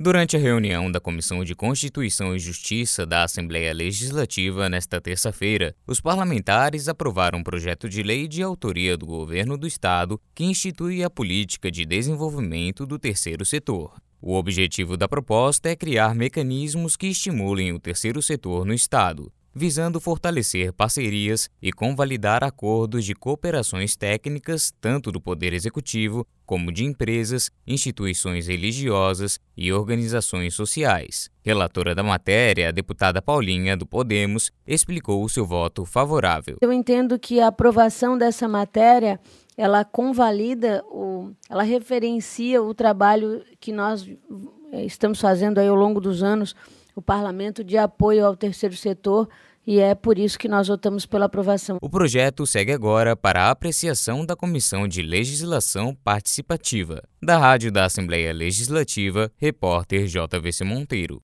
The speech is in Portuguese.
Durante a reunião da Comissão de Constituição e Justiça da Assembleia Legislativa nesta terça-feira, os parlamentares aprovaram um projeto de lei de autoria do Governo do Estado que institui a política de desenvolvimento do terceiro setor. O objetivo da proposta é criar mecanismos que estimulem o terceiro setor no Estado, visando fortalecer parcerias e convalidar acordos de cooperações técnicas tanto do Poder Executivo como de empresas, instituições religiosas e organizações sociais. Relatora da matéria, a deputada Paulinha, do Podemos, explicou o seu voto favorável. Eu entendo que a aprovação dessa matéria, ela convalida, ela referencia o trabalho que nós estamos fazendo aí ao longo dos anos, o Parlamento, de apoio ao terceiro setor, e é por isso que nós votamos pela aprovação. O projeto segue agora para a apreciação da Comissão de Legislação Participativa. Da Rádio da Assembleia Legislativa, repórter JVC Monteiro.